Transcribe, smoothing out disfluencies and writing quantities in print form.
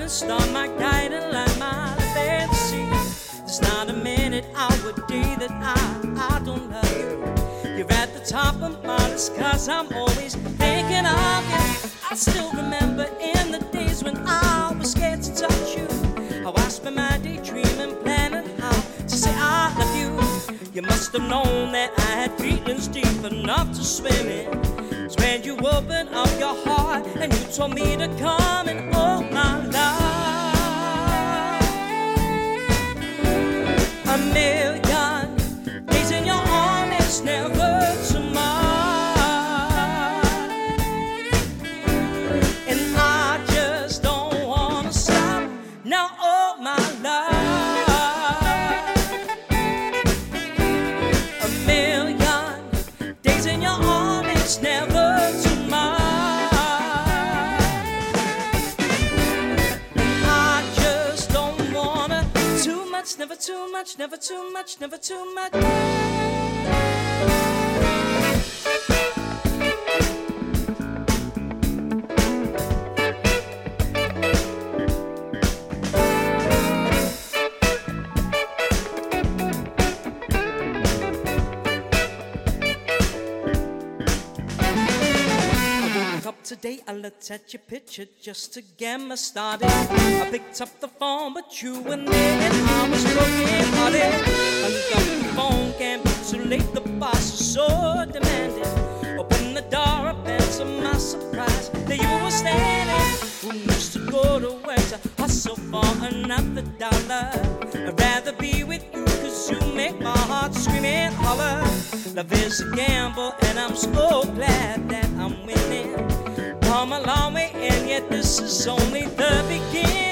shining star, my guiding light, my fantasy. There's not a minute, hour, day that I don't love you. You're at the top of my list, 'cause I'm always thinking of you. I still remember in the days when I was scared to touch you, how I spent my day dreaming, planning how to say I love you. You must have known that I had feelings deep enough to swim in. It's when you opened up your heart and you told me to come and hold my love. A million days in your arms is never too much, and I just don't wanna stop now. Oh my love, a million days in your arms is never too much, and I just don't wanna too much, never too much, never too much, never too much. Today I looked at your picture just to get me started. I picked up the phone, but you were there and I was broken hearted. Hung up the phone, can't be too late, the boss is so demanding. Opened the door up and to my surprise, there you were standing. Who used to go to work to hustle for another dollar? I'd rather be with you, 'cause you make my heart scream and holler. Love is a gamble and I'm so glad that I'm winning. Come a long way, and yet this is only the beginning.